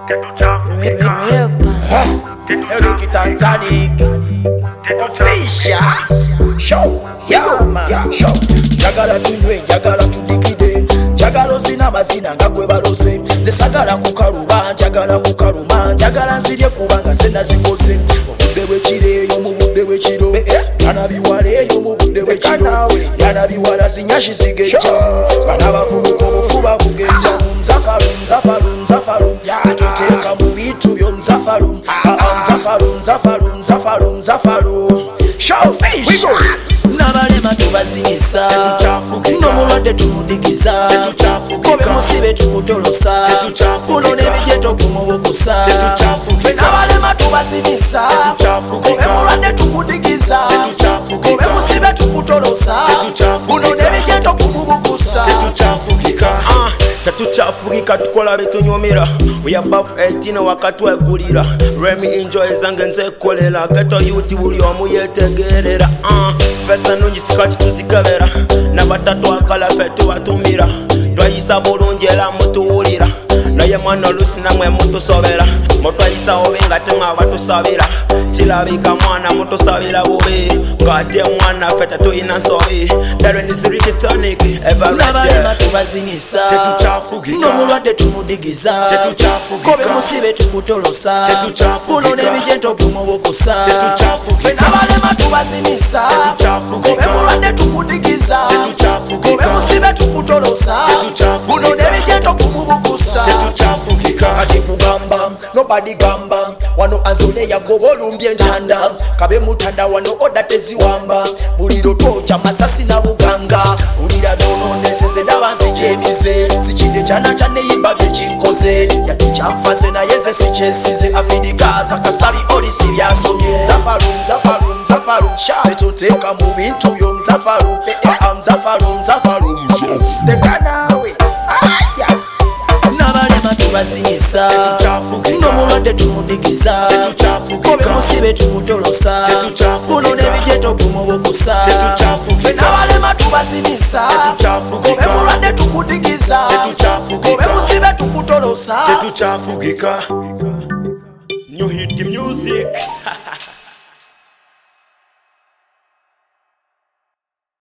Eric Titanic official show, yeah man, show. Jagala tunywe, jagala tudigide, jagala sina mazina ngagwe balose, zesagala kukaruba, jagala kukaruma, jagala nzirye kubanga sena zikose. Obudde bwekireyo mu budde bwekiro, yana biwale yo mu budde bwekiro, yana biwala sinyashi sigeja, bana bavubuka obufuba bugenja. Mzafaru, zituteka mu bintu byo mzafaru, mzafaru. Show fish. Nabalema tubazinyisa, n'omulwadde tumudigiza, kobe musibe tumutolosa, kuno n'ebijeto kumubukusa. Nabalema tubazinyisa, kobe mulwadde tumudigiza, kobe musibe tumutolosa, kuno n'ebijeto kumubukusa. Tetuchafukika tukola betunyomera. We above 18 wakati wegulira. Remy enjoy zange nze kolera. Geto youth buli omu yetegerera. Fesa nungi sikati tuzikebera. Nabatatu akala fetu batumira. Twayisa bulungi era mutuwulira. Naye mwana olusi namwe mutusobera. Mutwayisa obe nga temwa batusabira. Kirabika mwana mutusabira bubi. Ngate mwana feta tuyina nsobi. Darren is Rick Tonic. Nabalema tubazinyisa, n'omulwadde tumudigiza, kobe musibe tumutolosa, kuno n'ebijeto kumubukusa. Nabalema tubazinyisa, kobe mulwadde tumudigiza, kobe musibe tumutolosa, kuno n'ebijeto kumubukusa. Kati kugamba, nobody gamba, wano azole yagoba olumbye ntanda, kabe mutanda wano oda teziwamba, buliro tocha masasi na buganga, ulira byononeseze n'abanzije emize, sikinde kyana kyaneyimba byekinkoze, yadde kyamfase naye ze sikyesize, afidikaza kastabi olisi byasomye. Mzafaru, zetuteeka mu bintu byo mzafaru, mzafaru, teka nawe, aya. Nabalema tubazinyisa, n'omulwadde tumudigiza, kobe musibe tumutolosa, kuno n'ebijeto kumubukusa. Nabalema tubazinyisa, kobe mulwadde tukudigiza, kobe musibe tukutolosa. Tetuchafukika. New hit music.